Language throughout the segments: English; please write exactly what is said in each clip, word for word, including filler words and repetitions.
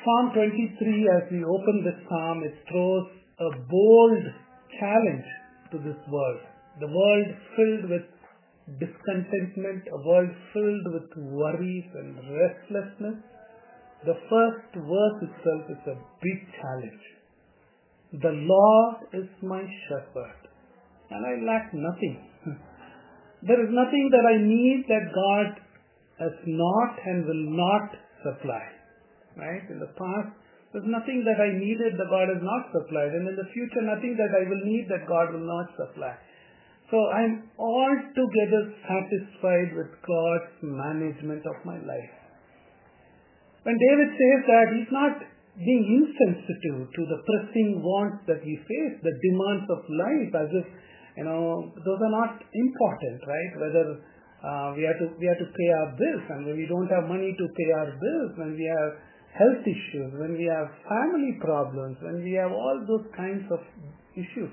Psalm twenty-three, as we open this psalm, it throws a bold challenge to this world. The world filled with discontentment, a world filled with worries and restlessness. The first verse itself is a big challenge. The Lord is my shepherd, and I lack nothing. There is nothing that I need that God has not and will not supply. Right? In the past, there's nothing that I needed that God has not supplied, and in the future, nothing that I will need that God will not supply. So I'm altogether satisfied with God's management of my life. When David says that, he's not being insensitive to the pressing wants that we face, the demands of life, as if, you know, those are not important, right? Whether uh, we have to we have to pay our bills, and when we don't have money to pay our bills, when we have health issues, when we have family problems, when we have all those kinds of issues.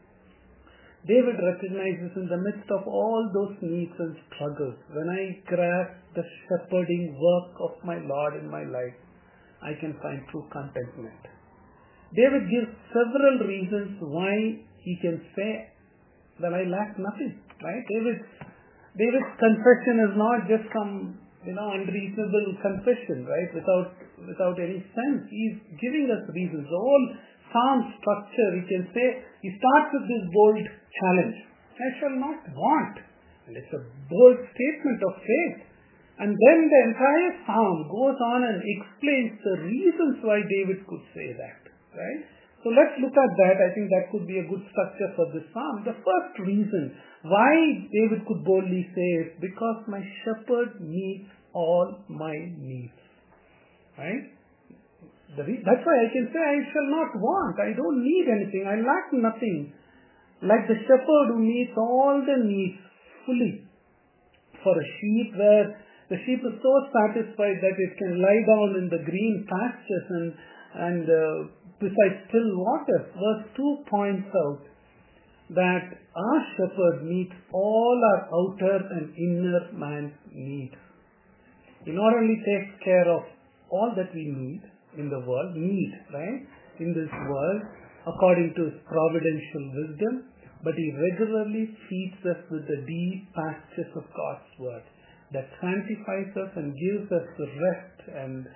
David recognizes in the midst of all those needs and struggles, when I grasp the shepherding work of my Lord in my life, I can find true contentment. David gives several reasons why he can say that I lack nothing, right? David, David's confession is not just some, you know, unreasonable confession, right? Without without any sense. He's giving us reasons. The whole psalm structure, we can say, he starts with this bold challenge. I shall not want. And it's a bold statement of faith. And then the entire psalm goes on and explains the reasons why David could say that, right? So let's look at that. I think that could be a good structure for this psalm. The first reason why David could boldly say is because my shepherd meets all my needs. Right? The re- that's why I can say I shall not want. I don't need anything. I lack nothing. Like the shepherd who meets all the needs fully. For a sheep, where the sheep is so satisfied that it can lie down in the green pastures and, and uh, beside still water. Verse two points out that our shepherd meets all our outer and inner man's needs. He not only takes care of all that we need in the world, need, right, in this world, according to his providential wisdom, but he regularly feeds us with the deep pastures of God's word that sanctifies us and gives us rest and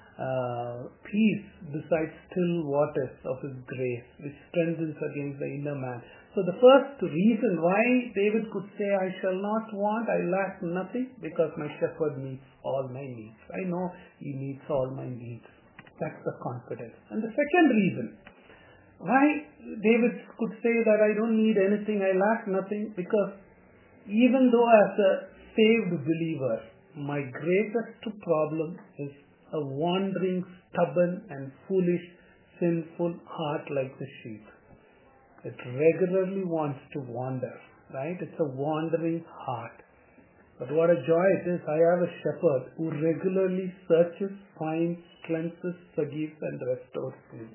uh, peace beside still waters of his grace, which strengthens against the inner man. So the first reason why David could say, I shall not want, I lack nothing, because my shepherd meets all my needs. I know he meets all my needs. That's the confidence. And the second reason why David could say that I don't need anything, I lack nothing, because even though as a saved believer, my greatest problem is a wandering, stubborn and foolish, sinful heart like the sheep. It regularly wants to wander, right? It's a wandering heart. But what a joy it is. I have a shepherd who regularly searches, finds, cleanses, forgives and restores me.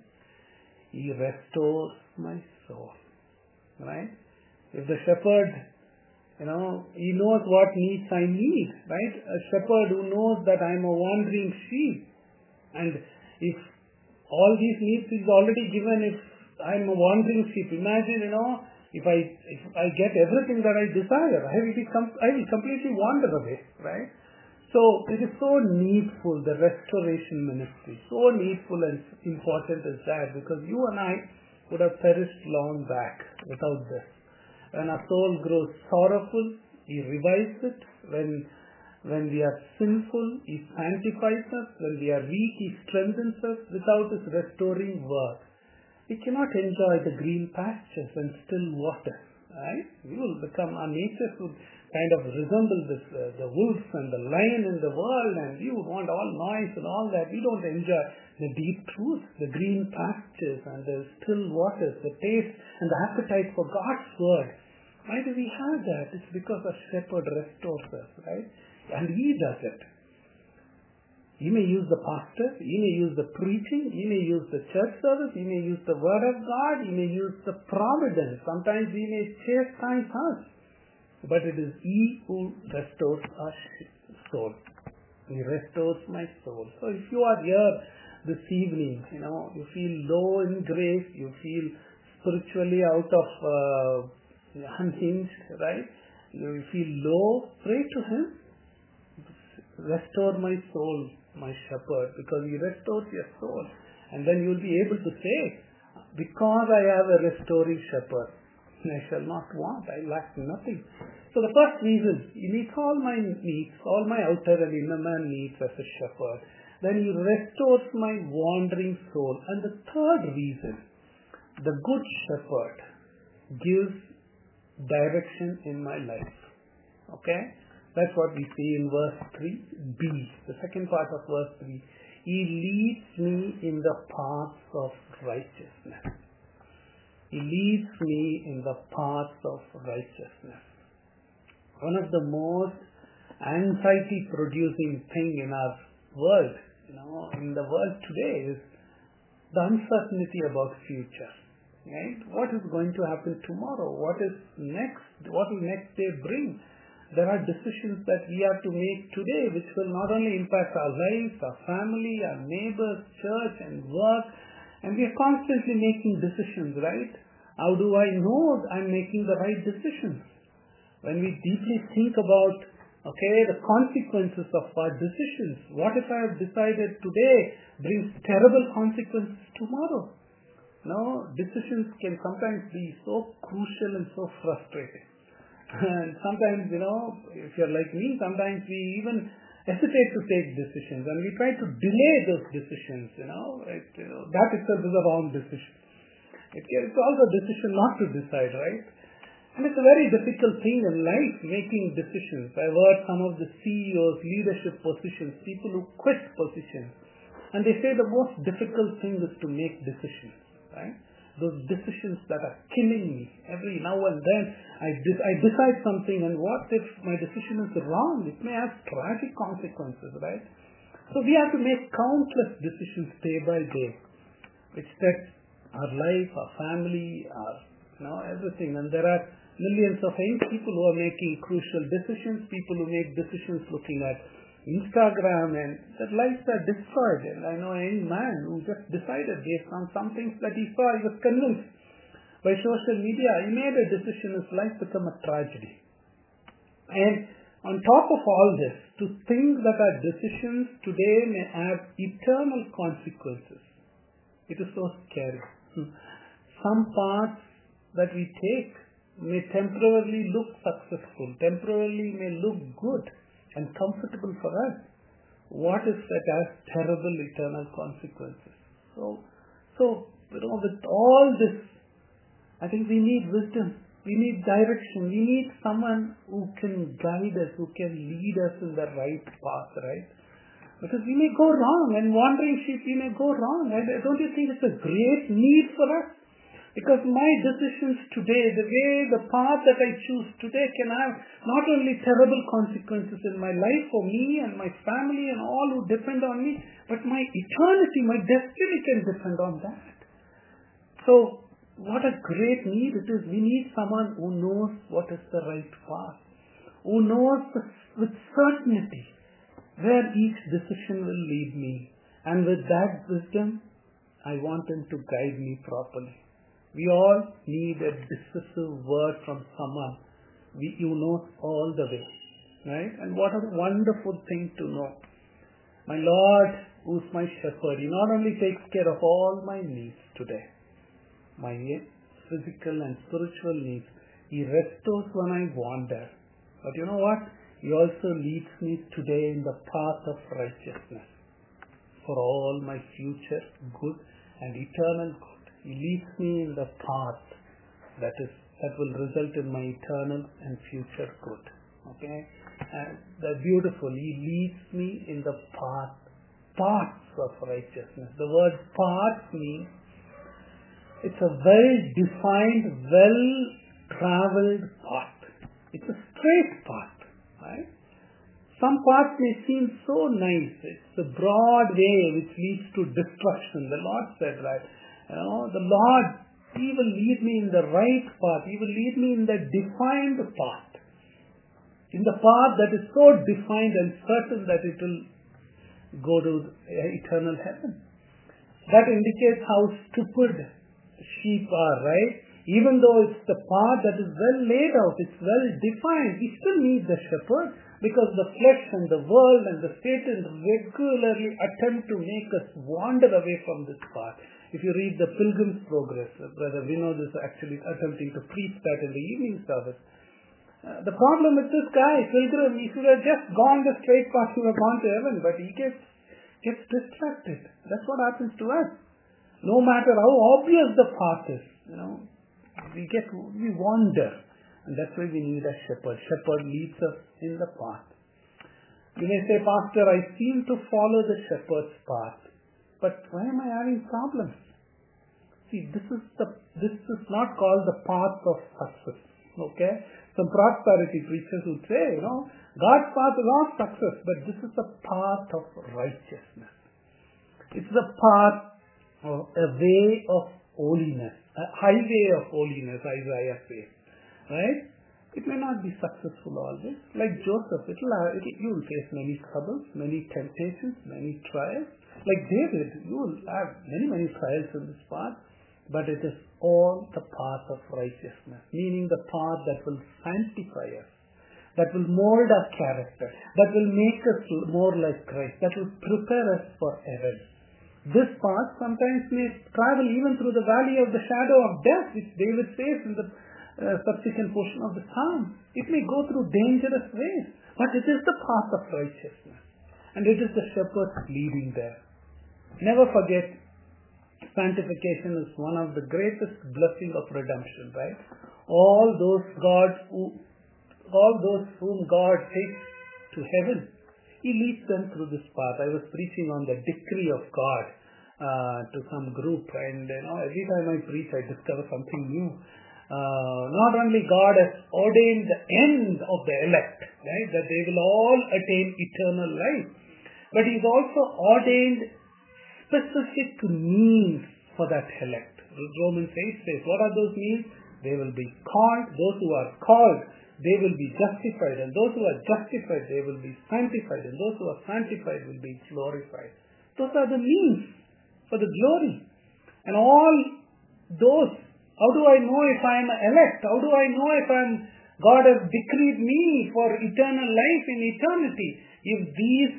He restores my soul, right? If the shepherd, you know, he knows what needs I need, right? A shepherd who knows that I'm a wandering sheep. And if all these needs is already given, if I'm a wandering sheep, imagine, you know, if I if I get everything that I desire, I will, be com- I will completely wander away, right? So it is so needful, the restoration ministry, so needful and important is that, because you and I would have perished long back without this. When our soul grows sorrowful, he revives it. When when we are sinful, he sanctifies us. When we are weak, he strengthens us. Without his restoring work, we cannot enjoy the green pastures and still water, right? We will become, our nature would kind of resemble this, uh, the wolf and the lion in the world, and we would want all noise and all that. We don't enjoy the deep truth, the green pastures and the still waters, the taste and the appetite for God's word. Why do we have that? It's because our shepherd restores us, right? And he does it. He may use the pastor, he may use the preaching, he may use the church service, he may use the word of God, he may use the providence. Sometimes he may chastise us. But it is he who restores our soul. He restores my soul. So if you are here this evening, you know, you feel low in grace, you feel spiritually out of uh, unhinged, right? You feel low, pray to Him. Restore my soul, my shepherd, because He restores your soul. And then you will be able to say, because I have a restoring shepherd, I shall not want, I lack nothing. So the first reason, He meets all my needs, all my outer and inner man needs as a shepherd. Then He restores my wandering soul. And the third reason, the good shepherd gives direction in my life. Okay? That's what we see in verse three b, the second part of verse three. He leads me in the paths of righteousness. He leads me in the paths of righteousness. One of the most anxiety-producing thing in our world, you know, in the world today is the uncertainty about future. Right? What is going to happen tomorrow? What is next? What will next day bring? There are decisions that we have to make today which will not only impact our lives, our family, our neighbors, church and work. And we are constantly making decisions, right? How do I know I'm making the right decisions? When we deeply think about, okay, the consequences of our decisions. What if I have decided today brings terrible consequences tomorrow? No, decisions can sometimes be so crucial and so frustrating. And sometimes, you know, if you're like me, sometimes we even hesitate to take decisions and we try to delay those decisions, you know. It, you know that itself is a wrong decision. It, it's also a decision not to decide, right? And it's a very difficult thing in life, making decisions. I've heard some of the C E Os, leadership positions, people who quit positions, and they say the most difficult thing is to make decisions, right? Those decisions that are killing me. Every now and then I, de- I decide something, and what if my decision is wrong? It may have tragic consequences, right? So we have to make countless decisions day by day, which affect our life, our family, our, you know, everything. And there are millions of young people who are making crucial decisions, people who make decisions looking at Instagram, and their lives are destroyed. And I know a young man who just decided based on some things that he saw, he was convinced by social media, he made a decision, his life became a tragedy. And on top of all this, to think that our decisions today may have eternal consequences, it is so scary. Some paths that we take may temporarily look successful, temporarily may look good and comfortable for us. What if that has terrible eternal consequences? So, so you know, with all this, I think we need wisdom, we need direction, we need someone who can guide us, who can lead us in the right path, right? Because we may go wrong, and wandering sheep, we may go wrong. And don't you think it's a great need for us? Because my decisions today, the way, the path that I choose today can have not only terrible consequences in my life for me and my family and all who depend on me, but my eternity, my destiny can depend on that. So, what a great need it is. We need someone who knows what is the right path, who knows with certainty where each decision will lead me. And with that wisdom, I want him to guide me properly. We all need a decisive word from someone we, you know all the way, right? And what a wonderful thing to know. My Lord, who is my shepherd, He not only takes care of all my needs today, my physical and spiritual needs, He restores when I wander. But you know what? He also leads me today in the path of righteousness for all my future good and eternal good. He leads me in the path that is that will result in my eternal and future good. Okay? And that's beautiful. He leads me in the path, paths of righteousness. The word path means it's a well-defined, well-traveled path. It's a straight path, right? Some paths may seem so nice. It's a broad way which leads to destruction. The Lord said, right? You know, the Lord, He will lead me in the right path. He will lead me in the defined path. In the path that is so defined and certain that it will go to eternal heaven. That indicates how stupid sheep are, right? Even though it's the path that is well laid out, it's well defined, we still need the shepherd, because the flesh and the world and the Satan regularly attempt to make us wander away from this path. If you read the Pilgrim's Progress, Brother Vinod is actually attempting to preach that in the evening service. Uh, the problem with this guy, Pilgrim, he should have just gone the straight path, he would have gone to heaven, but he gets, gets distracted. That's what happens to us. No matter how obvious the path is, you know, we get, we wander. And that's why we need a shepherd. Shepherd leads us in the path. You may say, Pastor, I seem to follow the shepherd's path, but why am I having problems? See, this is the this is not called the path of success. Okay? Some prosperity preachers would say, you know, God's path is not success, but this is the path of righteousness. It's the path of a way of holiness, a highway of holiness, Isaiah says. Right? It may not be successful always. Like Joseph, it'll, it'll, you will face many troubles, many temptations, many trials. Like David, you will have many, many trials in this path, but it is all the path of righteousness, meaning the path that will sanctify us, that will mold our character, that will make us more like Christ, that will prepare us for heaven. This path sometimes may travel even through the valley of the shadow of death, which David says in the uh, subsequent portion of the psalm. It may go through dangerous ways, but it is the path of righteousness. And it is the shepherd leading there. Never forget, sanctification is one of the greatest blessings of redemption, right? All those God who, all those whom God takes to heaven, He leads them through this path. I was preaching on the decree of God uh, to some group, and you know, every time I preach, I discover something new. Uh, not only God has ordained the end of the elect, right, that they will all attain eternal life, but He's also ordained specific means for that elect. Romans eight says, what are those means? They will be called, those who are called, they will be justified, and those who are justified, they will be sanctified, and those who are sanctified will be glorified. Those are the means for the glory. And all those, how do I know if I am an elect? How do I know if I am, God has decreed me for eternal life in eternity? If these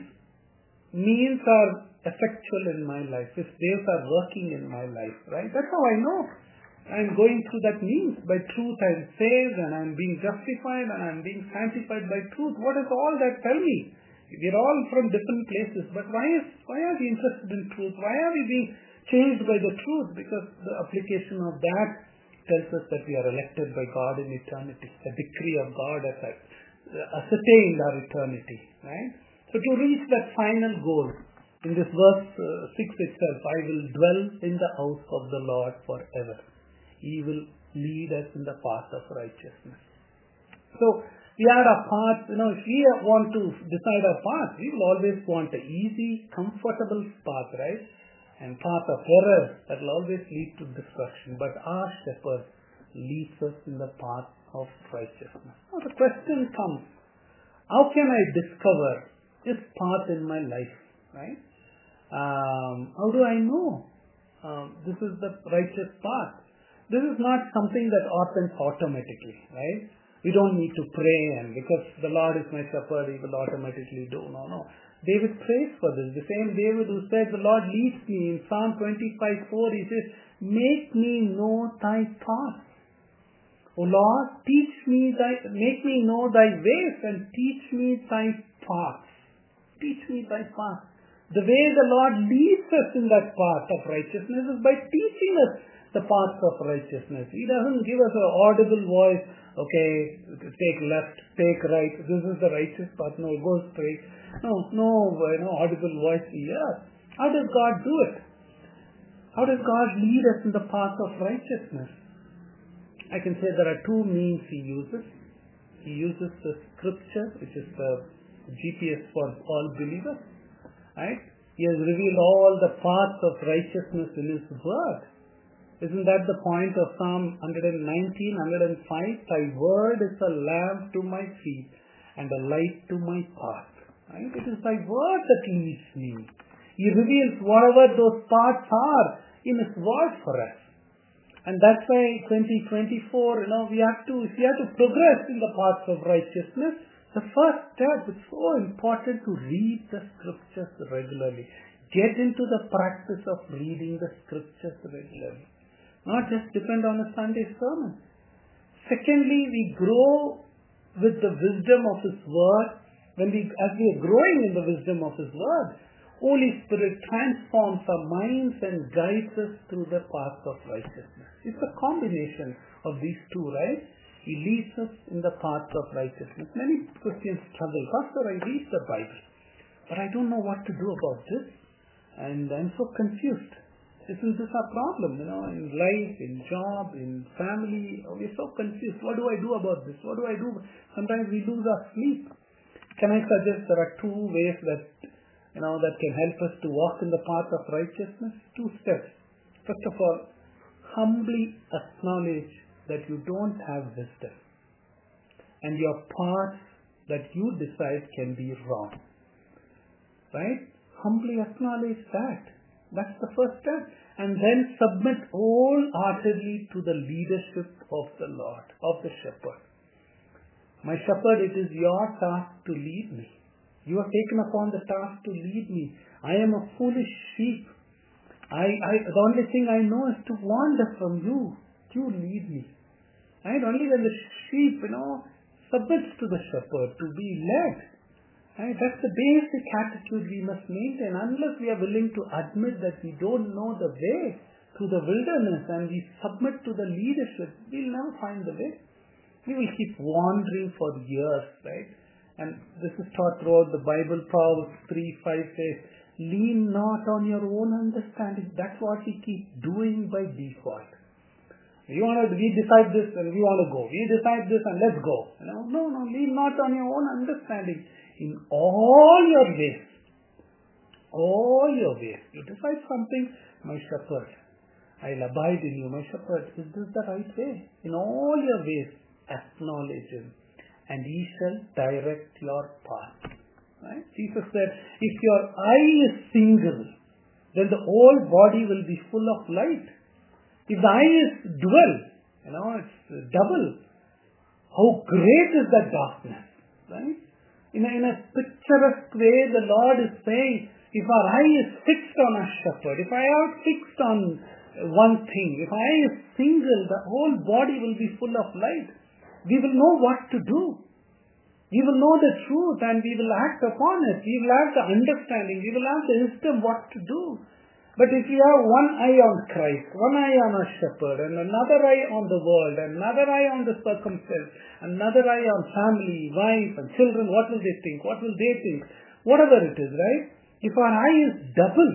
means are effectual in my life, if they are working in my life, right? That's how I know. I'm going through that means. By truth I'm saved, and I'm being justified, and I'm being sanctified by truth. What does all that tell me? We're all from different places, but why is why are we interested in truth? Why are we being changed by the truth? Because the application of that tells us that we are elected by God in eternity. The decree of God has ascertained our eternity, right? So to reach that final goal, in this verse uh, six itself, I will dwell in the house of the Lord forever. He will lead us in the path of righteousness. So, we are a path, you know, if we want to decide our path, we will always want an easy, comfortable path, right? And path of error that will always lead to destruction. But our shepherd leads us in the path of righteousness. Now the question comes, how can I discover this path in my life, right? Um, how do I know um, this is the righteous path? This is not something that happens automatically, right? We don't need to pray, and because the Lord is my shepherd, He will automatically do. No, no. David prays for this. The same David who said, the Lord leads me. In Psalm twenty-five four, he says, make me know thy path. O Lord, teach me thy, make me know thy ways, and teach me thy paths. Teach me thy path. The way the Lord leads us in that path of righteousness is by teaching us the path of righteousness. He doesn't give us an audible voice, okay, take left, take right, this is the righteous path, no, go straight. No, no, no audible voice here. How does God do it? How does God lead us in the path of righteousness? I can say there are two means He uses. He uses the scripture, which is the G P S for all believers, right? He has revealed all the paths of righteousness in His word. Isn't that the point of Psalm one nineteen, one oh five? Thy word is a lamp to my feet and a light to my path. Right? It is thy word that leads me. He reveals whatever those paths are in His Word for us. And that's why twenty twenty-four, you know, we have to, if we have to progress in the paths of righteousness, the first step is so important to read the Scriptures regularly. Get into the practice of reading the Scriptures regularly. Not just depend on a Sunday sermon. Secondly, we grow with the wisdom of His Word. When we, as we are growing in the wisdom of His Word, Holy Spirit transforms our minds and guides us through the path of righteousness. It's a combination of these two, right? He leads us in the path of righteousness. Many Christians struggle. Pastor, I read the Bible, but I don't know what to do about this, and I'm so confused. Isn't this a problem, you know, in life, in job, in family? Oh, we're so confused. What do I do about this? What do I do? Sometimes we lose our sleep. Can I suggest there are two ways that, you know, that can help us to walk in the path of righteousness? Two steps. First of all, humbly acknowledge that you don't have wisdom, and your path that you decide can be wrong. Right? Humbly acknowledge that. That's the first step. And then submit wholeheartedly to the leadership of the Lord, of the shepherd. My shepherd, it is your task to lead me. You have taken upon the task to lead me. I am a foolish sheep. I, I, the only thing I know is to wander from you. You lead me. Right? Only when the sheep, you know, submits to the shepherd to be led. Right? That's the basic attitude we must maintain. Unless we are willing to admit that we don't know the way through the wilderness and we submit to the leadership, we'll never find the way. We will keep wandering for years, right? And this is taught throughout the Bible. Proverbs three five says, lean not on your own understanding. That's what we keep doing by default. We want to, we decide this and we want to go. We decide this and let's go. You know? No, no, lean not on your own understanding. In all your ways, all your ways, you decide something, my shepherd, I'll abide in you, my shepherd, is this the right way? In all your ways, acknowledge Him, and He shall direct your path. Right? Jesus said, if your eye is single, then the whole body will be full of light. If the eye is dual, you know, it's double, how great is that darkness, right? In a, in a picturesque way, the Lord is saying, if our eye is fixed on our shepherd, if I are fixed on one thing, if our eye is single, the whole body will be full of light. We will know what to do. We will know the truth and we will act upon it. We will have the understanding. We will have the wisdom what to do. But if we have one eye on Christ, one eye on our shepherd, and another eye on the world, another eye on the circumstance, another eye on family, wife, and children, what will they think? What will they think? Whatever it is, right? If our eye is double,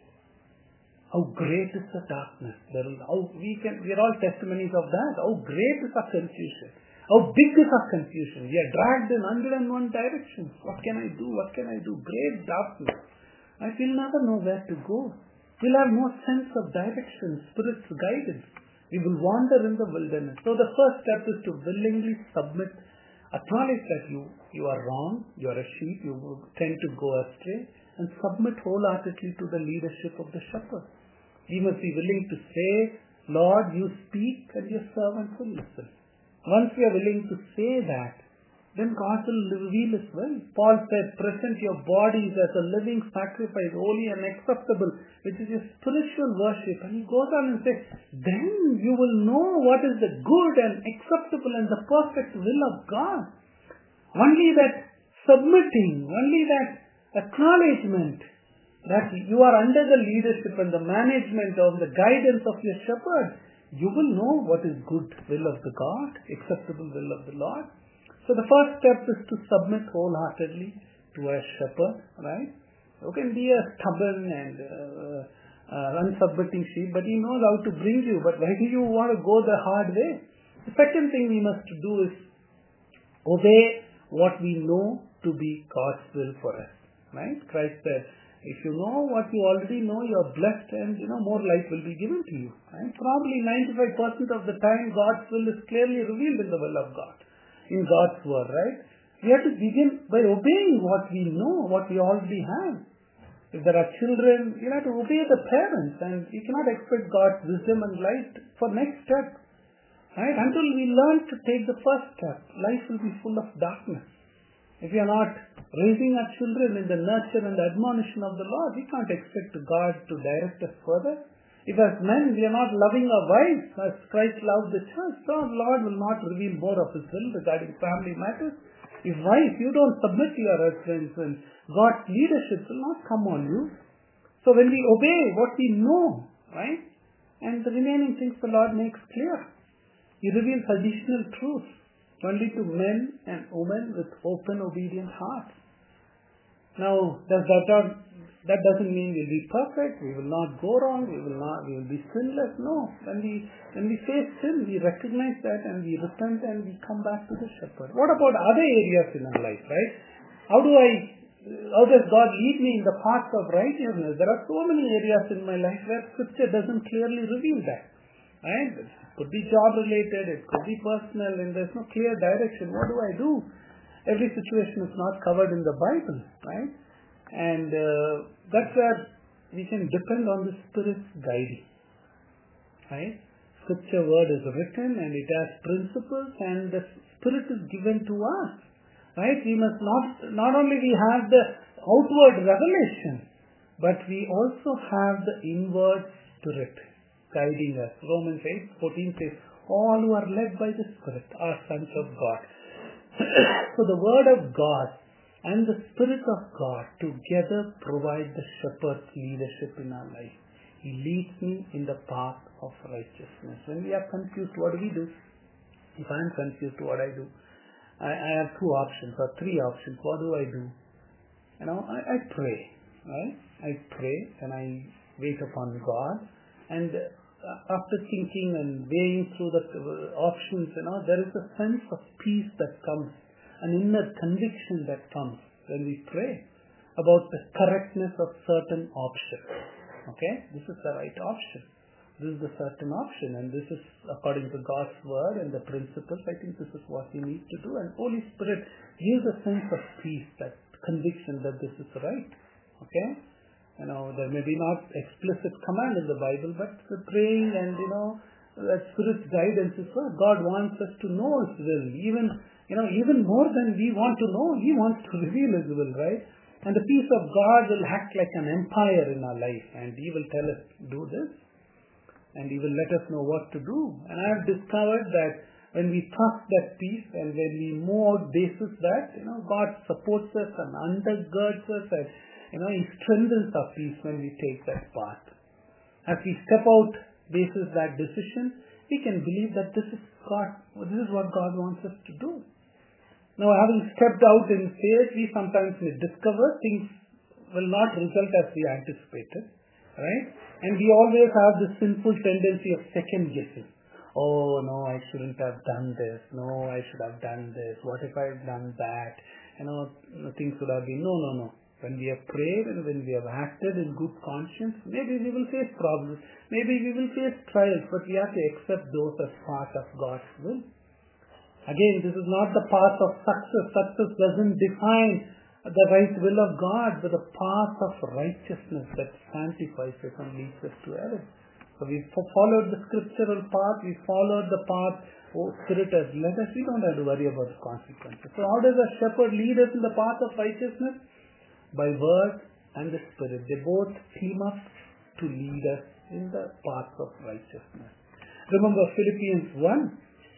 how great is the darkness? There will, how we can, we are all testimonies of that. How great is our confusion? How big is our confusion? We are dragged in one hundred one directions. What can I do? What can I do? Great darkness. I will never know where to go. We'll have no sense of direction, Spirit's guidance. We will wander in the wilderness. So the first step is to willingly submit, acknowledge that you, you are wrong, you are a sheep, you tend to go astray, and submit wholeheartedly to the leadership of the shepherd. We must be willing to say, Lord, you speak and your servant will listen. Once we are willing to say that, then God will reveal His will. Paul said, present your bodies as a living sacrifice, holy and acceptable, which is your spiritual worship. And he goes on and says, then you will know what is the good and acceptable and the perfect will of God. Only that submitting, only that acknowledgement that you are under the leadership and the management of the guidance of your shepherd, you will know what is good will of the God, acceptable will of the Lord. So the first step is to submit wholeheartedly to a shepherd, right? You can be a stubborn and uh, uh, unsubmitting sheep, but he knows how to bring you. But why do you want to go the hard way? The second thing we must do is obey what we know to be God's will for us, right? Christ said, if you know what you already know, you are blessed and, you know, more light will be given to you. Right? Probably ninety-five percent of the time, God's will is clearly revealed in the will of God. In God's word, right? We have to begin by obeying what we know, what we already have. If there are children, you have to obey the parents, and you cannot expect God's wisdom and light for next step. Right? Until we learn to take the first step, life will be full of darkness. If we are not raising our children in the nurture and the admonition of the Lord, we can't expect God to direct us further. If as men we are not loving our wives as Christ loved the church, so the Lord will not reveal more of His will regarding family matters. If wife, you don't submit to your husbands, and God's leadership will not come on you. So when we obey what we know, right, and the remaining things the Lord makes clear, He reveals additional truths only to men and women with open, obedient hearts. Now, does that not, that doesn't mean we'll be perfect, we will not go wrong, we will not, we will be sinless. No. When we when we face sin, we recognize that and we repent and we come back to the shepherd. What about other areas in our life, right? How do I how does God lead me in the path of righteousness? There are so many areas in my life where Scripture doesn't clearly reveal that. Right? It could be job related, it could be personal, and there's no clear direction. What do I do? Every situation is not covered in the Bible, right? And uh, that's where we can depend on the Spirit's guiding. Right? Scripture word is written and it has principles, and the Spirit is given to us. Right? We must not, not only we have the outward revelation, but we also have the inward Spirit guiding us. Romans eight fourteen says, all who are led by the Spirit are sons of God. So the Word of God and the Spirit of God together provide the shepherd's leadership in our life. He leads me in the path of righteousness. When we are confused, what do we do? If I am confused, what I do? I, I have two options or three options. What do I do? You know, I, I pray. Right? I pray and I wait upon God. And after thinking and weighing through the options, you know, there is a sense of peace that comes, an inner conviction that comes when we pray about the correctness of certain options. Okay? This is the right option. This is the certain option, and this is according to God's word and the principles. I think this is what we need to do. And Holy Spirit gives a sense of peace, that conviction that this is right. Okay? You know, there may be not explicit command in the Bible, but the praying and, you know, that Spirit's guidance is what God wants us to know His will. Even, you know, even more than we want to know, He wants to reveal His will, right? And the peace of God will act like an empire in our life, and He will tell us, do this, and He will let us know what to do. And I have discovered that when we trust that peace and when we move out basis that, you know, God supports us and undergirds us, and you know, He strengthens our peace when we take that path. As we step out basis that decision, we can believe that this is God, this is what God wants us to do. Now, having stepped out in faith, we sometimes may discover things will not result as we anticipated, right? And we always have this sinful tendency of second guessing. Oh, no, I shouldn't have done this. No, I should have done this. What if I had done that? You know, things would have been, no, no, no. When we have prayed and when we have acted in good conscience, maybe we will face problems, maybe we will face trials, but we have to accept those as part of God's will. Again, this is not the path of success. Success doesn't define the right will of God, but the path of righteousness that sanctifies us and leads us to heaven. So we followed the scriptural path, we followed the path, oh, Spirit has led us, we don't have to worry about the consequences. So how does a shepherd lead us in the path of righteousness? By word and the Spirit. They both team up to lead us in the path of righteousness. Remember Philippians one,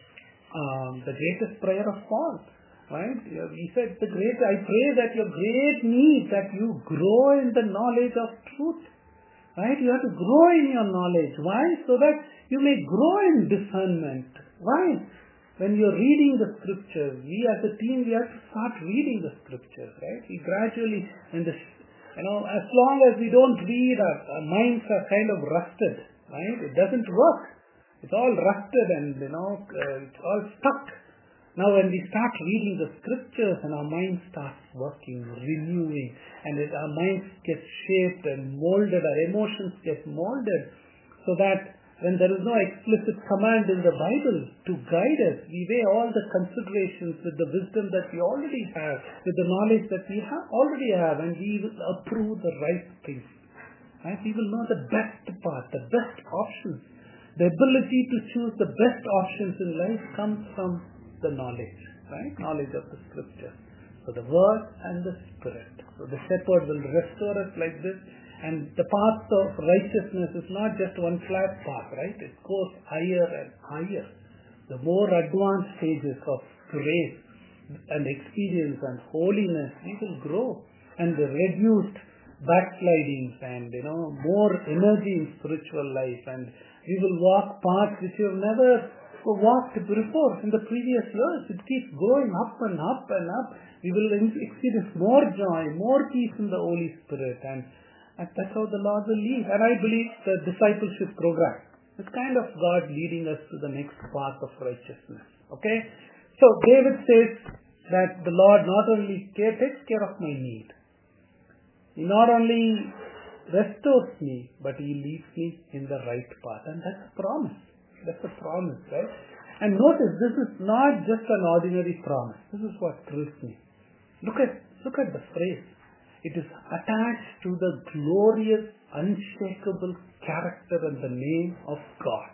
um, the greatest prayer of Paul. Right? He said, the great, I pray that your great need, that you grow in the knowledge of truth. Right? You have to grow in your knowledge. Why? So that you may grow in discernment. Why? When you're reading the scriptures, we as a team, we have to start reading the scriptures, right? We gradually, in this, you know, as long as we don't read, our, our minds are kind of rusted, right? It doesn't work. It's all rusted and, you know, uh, it's all stuck. Now when we start reading the scriptures and our mind starts working, renewing, and it, our minds get shaped and molded, our emotions get molded, so that when there is no explicit command in the Bible to guide us, we weigh all the considerations with the wisdom that we already have, with the knowledge that we have already have, and we will approve the right things. Right? We will know the best path, the best options. The ability to choose the best options in life comes from the knowledge, right? Knowledge of the Scripture. So the Word and the Spirit. So the shepherd will restore us like this. And the path of righteousness is not just one flat path, right? It goes higher and higher. The more advanced stages of grace and experience and holiness, we will grow. And the reduced backslidings and, you know, more energy in spiritual life. And we will walk paths which you have never walked before in the previous years. It keeps going up and up and up. We will experience more joy, more peace in the Holy Spirit. And And that's how the Lord will lead. And I believe the discipleship program is kind of God leading us to the next path of righteousness. Okay? So David says that the Lord not only care, takes care of my need. He not only restores me, but He leads me in the right path. And that's a promise. That's a promise, right? And notice, this is not just an ordinary promise. This is what thrills me. Look at, look at the phrase. It is attached to the glorious, unshakable character and the name of God.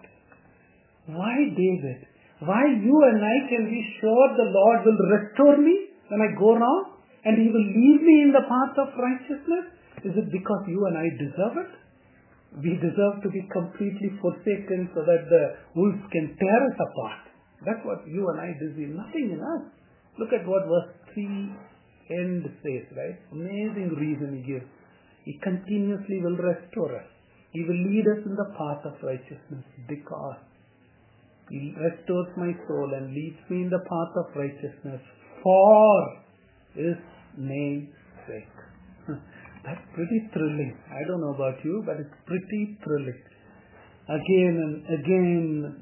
Why David? Why you and I can be sure the Lord will restore me when I go wrong and He will lead me in the path of righteousness? Is it because you and I deserve it? We deserve to be completely forsaken so that the wolves can tear us apart. That's what you and I deserve. Nothing in us. Look at what verse three end says, right? Amazing reason He gives. He continuously will restore us. He will lead us in the path of righteousness because He restores my soul and leads me in the path of righteousness for His name's sake. That's pretty thrilling. I don't know about you, but it's pretty thrilling. Again and again,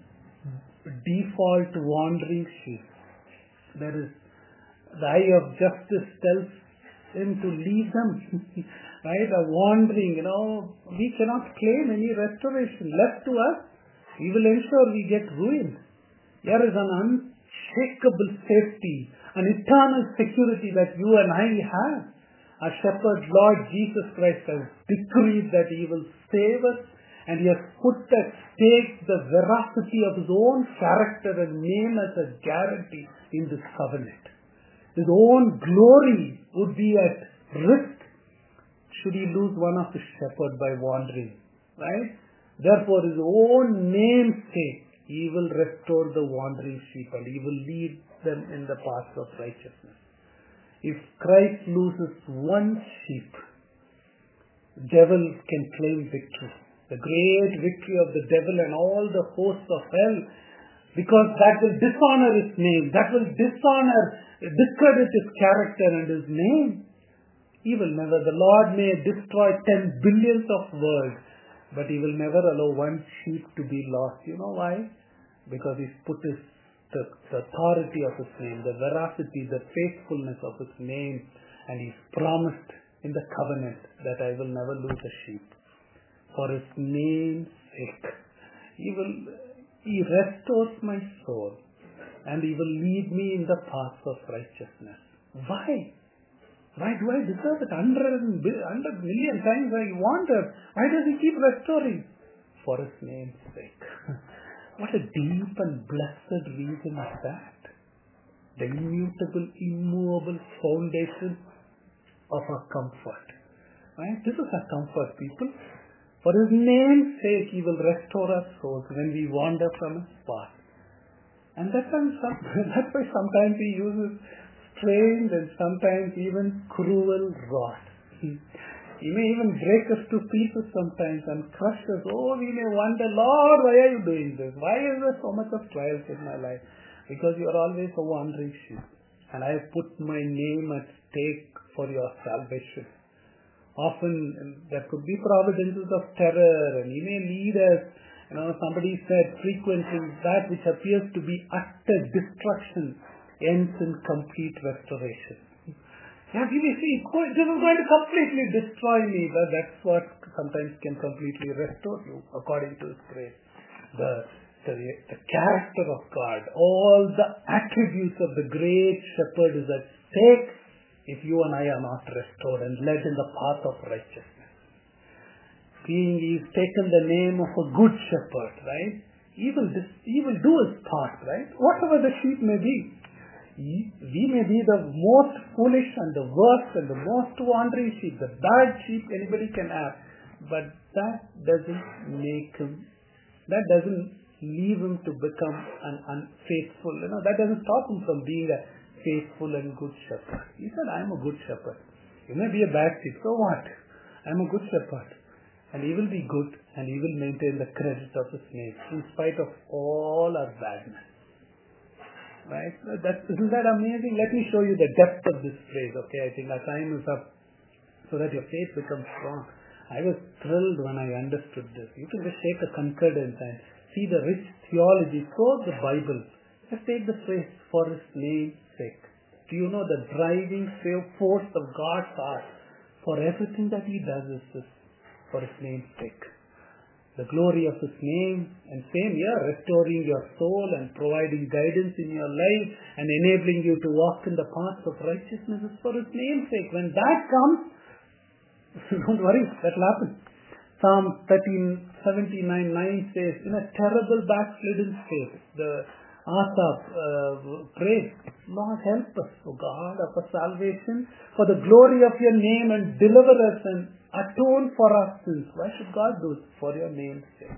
default wandering sheep. There is the eye of justice tells him to leave them, right? A wandering, you know, we cannot claim any restoration. Left to us, we will ensure we get ruined. There is an unshakable safety, an eternal security that you and I have. Our shepherd, Lord Jesus Christ, has decreed that He will save us, and He has put at stake the veracity of His own character and name as a guarantee in this covenant. His own glory would be at risk should He lose one of His shepherds by wandering. Right? Therefore, His own name's sake, He will restore the wandering sheep and He will lead them in the path of righteousness. If Christ loses one sheep, devil can claim victory. The great victory of the devil and all the hosts of hell, because that will dishonor His name. That will dishonor, discredit His character and His name. He will never, the Lord may destroy ten billions of worlds, but He will never allow one sheep to be lost. You know why? Because He's put His, the, the authority of His name, the veracity, the faithfulness of His name, and He's promised in the covenant that I will never lose a sheep. For His name's sake, He will, He restores my soul and He will lead me in the path of righteousness. Why? Why do I deserve it? Hundred, hundred million times I want it. Why does He keep restoring? For His name's sake. What a deep and blessed reason is that. The immutable, immovable foundation of our comfort. Right? This is our comfort, people. For His name's sake, He will restore our souls when we wander from His path. And that's, that's why sometimes He uses strange and sometimes even cruel rod. He may even break us to pieces sometimes and crush us. Oh, we may wonder, Lord, why are you doing this? Why is there so much of trials in my life? Because you are always a wandering sheep. And I have put my name at stake for your salvation. Often there could be providences of terror and He may lead us. You know, somebody said frequently that which appears to be utter destruction ends in complete restoration. Yeah, you may see, this is going to completely destroy me, but that's what sometimes can completely restore you according to His grace. the, the, the character of God, all the attributes of the great shepherd is at stake if you and I are not restored and led in the path of righteousness. Seeing he's taken the name of a good shepherd, right? He will, he will do his part, right? Whatever the sheep may be. We may be the most foolish and the worst and the most wandering sheep, the bad sheep anybody can have, but that doesn't make him, that doesn't leave him to become an unfaithful, you know, that doesn't stop him from being a faithful and good shepherd. He said, I am a good shepherd. You may be a bad sheep, so what? I am a good shepherd. And he will be good and he will maintain the credit of his name in spite of all our badness. Right? That, isn't that amazing? Let me show you the depth of this phrase. Okay, I think our time is up so that your faith becomes strong. I was thrilled when I understood this. You can just take a concordance and see the rich theology throughout the Bible. Just take the phrase, for his name's sake. Do you know the driving force of God's heart for everything that he does is this, for his name's sake. The glory of his name, and same here, restoring your soul and providing guidance in your life and enabling you to walk in the paths of righteousness is for his name's sake. When that comes, don't worry, that will happen. Psalm thirteen seventy-nine nine says, in a terrible backslidden state, the Asaph uh, prayed, Lord help us, O God of our salvation, for the glory of your name, and deliver us and atone for our sins. Why should God do it? For your name's sake.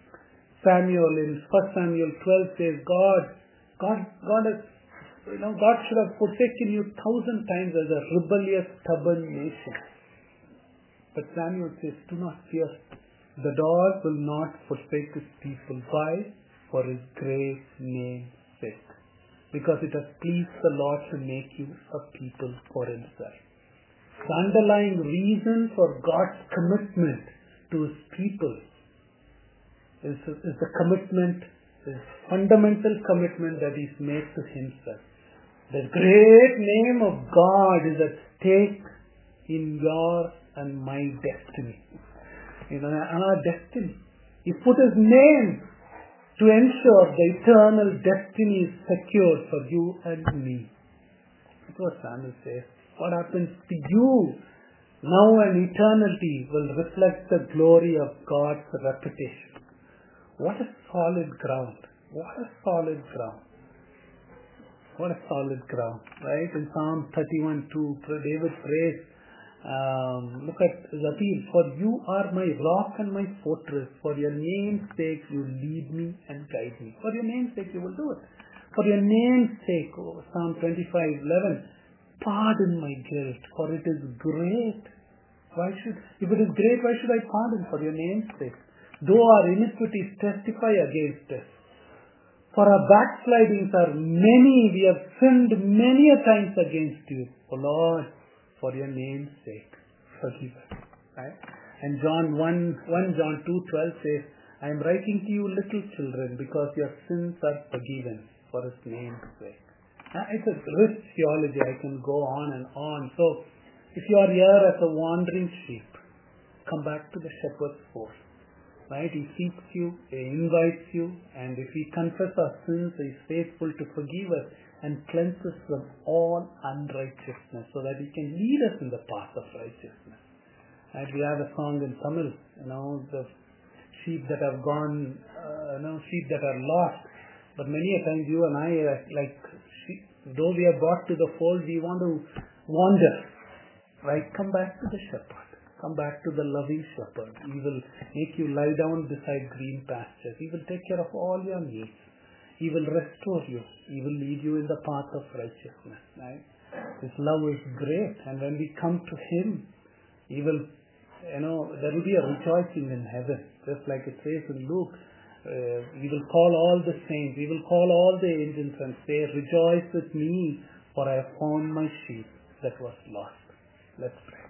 Samuel in First Samuel twelve says, God, God, God has, you know, God should have forsaken you thousand times as a rebellious, stubborn nation. But Samuel says, do not fear. The Lord will not forsake his people. Why? For his great name's sake. Because it has pleased the Lord to make you a people for himself. The underlying reason for God's commitment to his people is, is the commitment, his fundamental commitment that he's made to himself. The great name of God is at stake in your and my destiny. You know, our destiny. He put his name to ensure the eternal destiny is secured for you and me. That's what Samuel says. What happens to you now and eternity will reflect the glory of God's reputation. What a solid ground. What a solid ground. What a solid ground. Right? In Psalm thirty-one two, David prays, um, look at his appeal, for you are my rock and my fortress. For your name's sake you lead me and guide me. For your name's sake you will do it. For your name's sake, oh, Psalm twenty-five eleven, pardon my guilt, for it is great. Why should, if it is great, why should I pardon? For your name's sake. Though our iniquities testify against us, for our backslidings are many, we have sinned many a times against you. O Lord, for your name's sake, forgive us. Right? And John one, First John two twelve says, I am writing to you little children because your sins are forgiven for his name's sake. It's a rich theology. I can go on and on. So, if you are here as a wandering sheep, come back to the shepherd's fold. Right? He seeks you, he invites you, and if we confess our sins, he is faithful to forgive us and cleanse us from all unrighteousness, so that he can lead us in the path of righteousness. Right? We have a song in Tamil, you know, the sheep that have gone, uh, you know, sheep that are lost. But many a times you and I, uh, like, though we are brought to the fold, we want to wander. Right? Come back to the shepherd. Come back to the loving shepherd. He will make you lie down beside green pastures. He will take care of all your needs. He will restore you. He will lead you in the path of righteousness. Right? His love is great. And when we come to him, he will, you know, there will be a rejoicing in heaven. Just like it says in Luke. Uh, he will call all the saints, he will call all the angels and say, rejoice with me, for I have found my sheep that was lost. Let's pray.